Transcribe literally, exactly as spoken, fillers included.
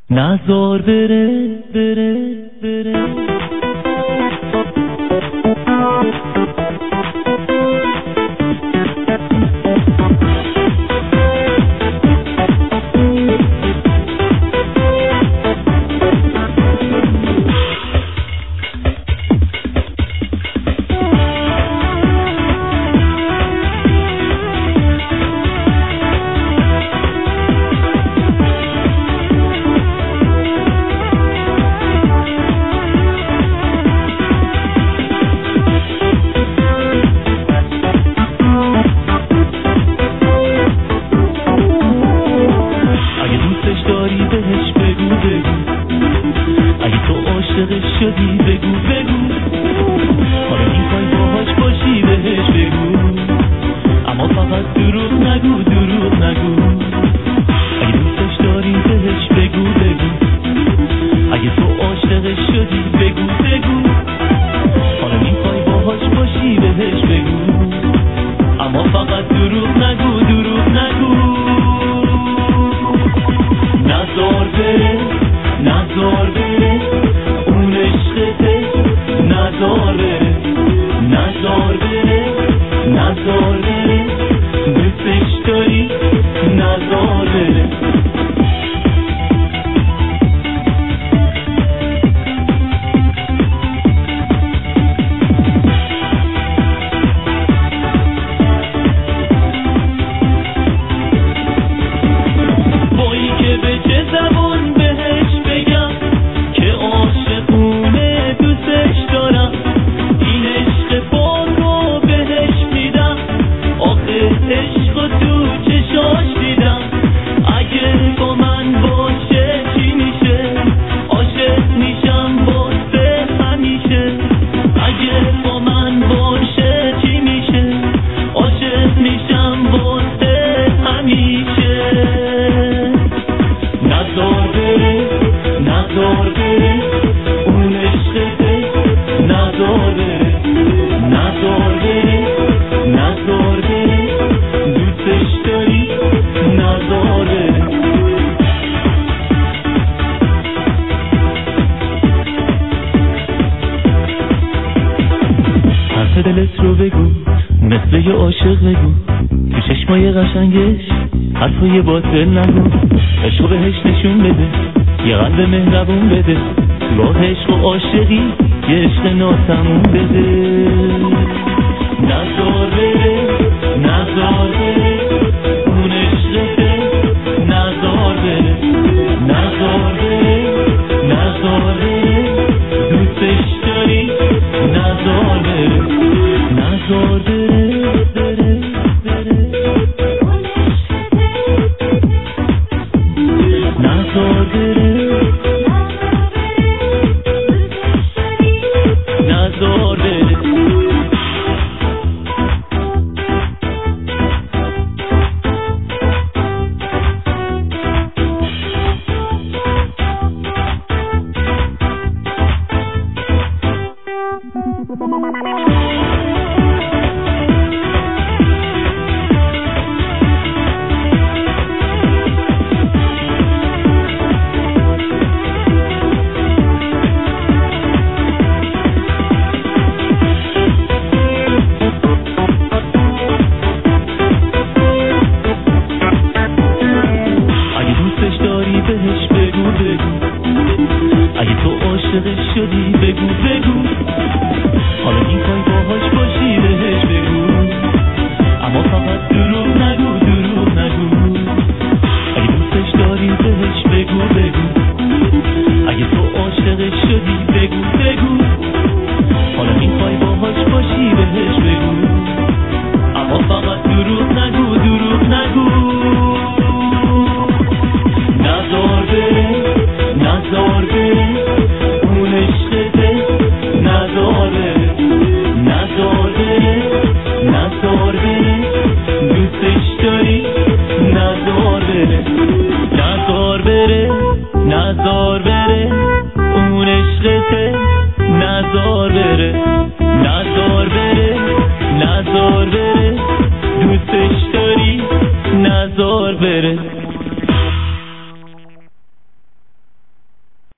نزار بره بره بره شدی بگو بگو حالا میخوای باهاش باشی بهش بگو اما فقط دروغ نگو دروغ نگو اگه دوستش داری بهش بگو بگو اگه تو عاشقش شدی بگو بگو حالا میخوای باهاش باشی بهش بگو اما فقط دروغ نگو دروغ نگو نزار بره نزار بره نزار بره نزار بره نزار بره دوستش داری نزار بره وای که به چه زبان بهش بگم که عاشقونه دوستش دارم این عشق پاک رو بهش میدم آخه عشق رو تو چشاش دیدم اگه با من باشه چی میشه عاشق میشم واسه همیشه اگه با من باشه چی میشه عاشق میشم واسه همیشه نزار بره نزار بره اون عشقته نزار بره نزار بره نزار بره دوستش داری نزار بره حرف دلت رو بگو مثل یه عاشق بگو تو چشمای قشنگش حرفای باطل نگو عشق بهش نشون بده یه قلب مهربون بده راه عشق و عاشقی یه عشق ناتموم بده نزار بره نزار بره اون عشقته نزار بره نزار بره نزار بره دوستش داری نزار بره نزار بره بره بره نزار بره نزار بره بهش بگو بگو اگه تو عاشقش شدی بگو بگو حالا میخوای باهاش باشی بهش بگو اما فقط دروغ نگو دروغ نگو اگه دوستش داری بهش بگو بگو اگه تو عاشقش شدی بگو بگو حالا میخوای باهاش باشی بهش بگو اما فقط دروغ نگو دروغ نگو نزار بره نزار بره اون عشقته نزار بره نزار بره نزار بره دوستش داری نزار بره نزار بره نزار